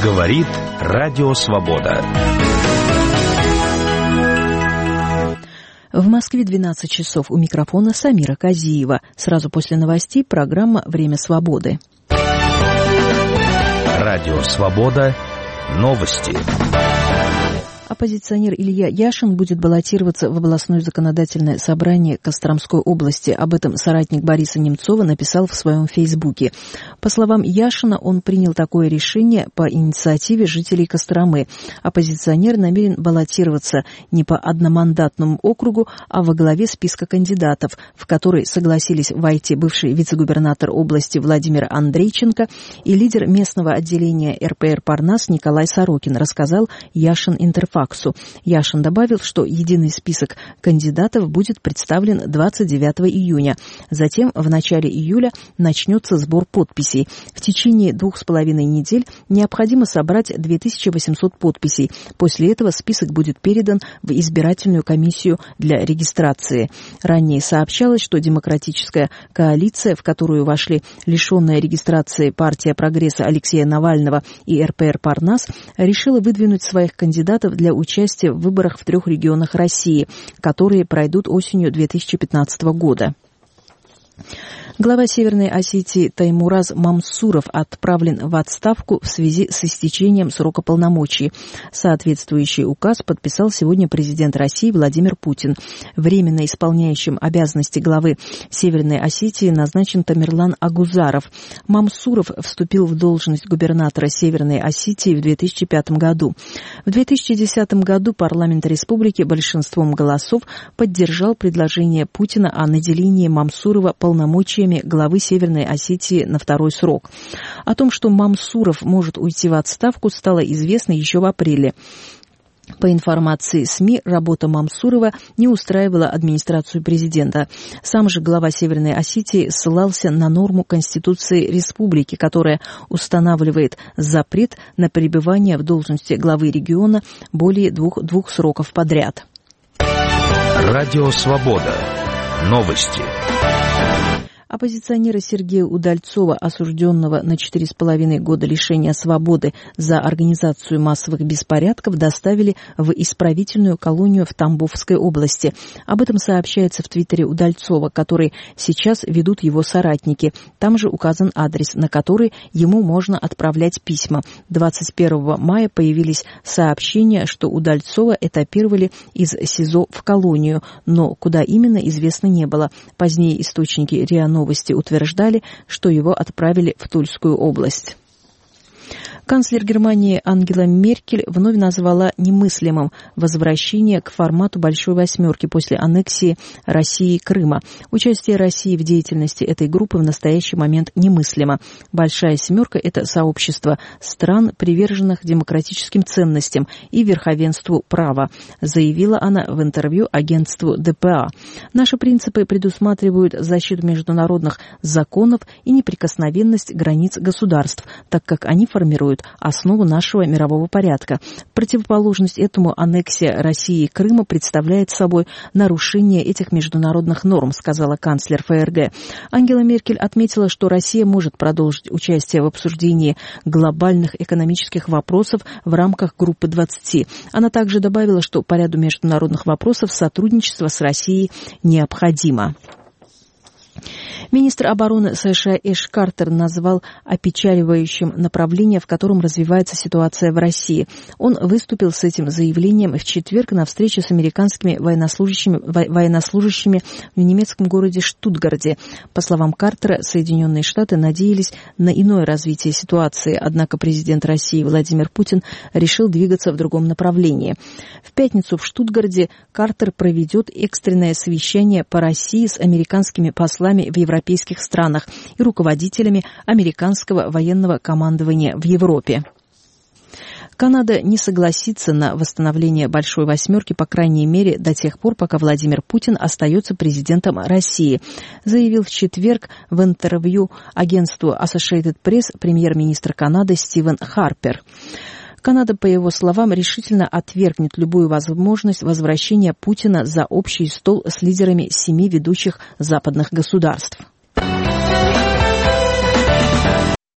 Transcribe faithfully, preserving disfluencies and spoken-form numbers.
Говорит Радио Свобода. В Москве двенадцать часов. У микрофона Самира Казиева. Сразу после новостей программа «Время свободы». Радио Свобода. Новости. Оппозиционер Илья Яшин будет баллотироваться в областное законодательное собрание Костромской области. Об этом соратник Бориса Немцова написал в своем фейсбуке. По словам Яшина, он принял такое решение по инициативе жителей Костромы. Оппозиционер намерен баллотироваться не по одномандатному округу, а во главе списка кандидатов, в который согласились войти бывший вице-губернатор области Владимир Андрейченко и лидер местного отделения эр пэ эр «Парнас» Николай Сорокин, рассказал Яшин Интерфаксу. Яшин добавил, что единый список кандидатов будет представлен двадцать девятого июня. Затем в начале июля начнется сбор подписей. В течение двух с половиной недель необходимо собрать две тысячи восемьсот подписей. После этого список будет передан в избирательную комиссию для регистрации. Ранее сообщалось, что демократическая коалиция, в которую вошли лишенная регистрации партия прогресса Алексея Навального и эр пэ эр «Парнас», решила выдвинуть своих кандидатов для участия в выборах в трех регионах России, которые пройдут осенью две тысячи пятнадцатого года. Глава Северной Осетии Таймураз Мамсуров отправлен в отставку в связи с истечением срока полномочий. Соответствующий указ подписал сегодня президент России Владимир Путин. Временно исполняющим обязанности главы Северной Осетии назначен Тамерлан Агузаров. Мамсуров вступил в должность губернатора Северной Осетии в две тысячи пятом году. В две тысячи десятом году парламент республики большинством голосов поддержал предложение Путина о наделении Мамсурова полномочиями главы Северной Осетии на второй срок. О том, что Мамсуров может уйти в отставку, стало известно еще в апреле. По информации СМИ, работа Мамсурова не устраивала администрацию президента. Сам же глава Северной Осетии ссылался на норму Конституции республики, которая устанавливает запрет на пребывание в должности главы региона более двух, двух сроков подряд. Радио Свобода. Новости. Оппозиционера Сергея Удальцова, осужденного на четыре с половиной года лишения свободы за организацию массовых беспорядков, доставили в исправительную колонию в Тамбовской области. Об этом сообщается в твиттере Удальцова, который сейчас ведут его соратники. Там же указан адрес, на который ему можно отправлять письма. двадцать первого мая появились сообщения, что Удальцова этапировали из СИЗО в колонию, но куда именно, известно не было. Позднее источники РИА Новости утверждали, что его отправили в Тульскую область. Канцлер Германии Ангела Меркель вновь назвала немыслимым возвращение к формату «Большой восьмерки» после аннексии России Крыма. Участие России в деятельности этой группы в настоящий момент немыслимо. «Большая семерка» — это сообщество стран, приверженных демократическим ценностям и верховенству права, заявила она в интервью агентству дэ пэ а. «Наши принципы предусматривают защиту международных законов и неприкосновенность границ государств, так как они формируют основу нашего мирового порядка. В противоположность этому аннексия России и Крыма представляет собой нарушение этих международных норм», сказала канцлер эф эр гэ. Ангела Меркель отметила, что Россия может продолжить участие в обсуждении глобальных экономических вопросов в рамках группы двадцати. Она также добавила, что по ряду международных вопросов сотрудничество с Россией необходимо. Министр обороны США Эш Картер назвал опечаливающим направление, в котором развивается ситуация в России. Он выступил с этим заявлением в четверг на встрече с американскими военнослужащими, военнослужащими в немецком городе Штутгарте. По словам Картера, Соединенные Штаты надеялись на иное развитие ситуации, однако президент России Владимир Путин решил двигаться в другом направлении. В пятницу в Штутгарте Картер проведет экстренное совещание по России с американскими послами в европейских странах и руководителями американского военного командования в Европе. Канада не согласится на восстановление «Большой восьмерки», по крайней мере, до тех пор, пока Владимир Путин остается президентом России, заявил в четверг в интервью агентству Associated Press премьер-министр Канады Стивен Харпер. Канада, по его словам, решительно отвергнет любую возможность возвращения Путина за общий стол с лидерами семи ведущих западных государств.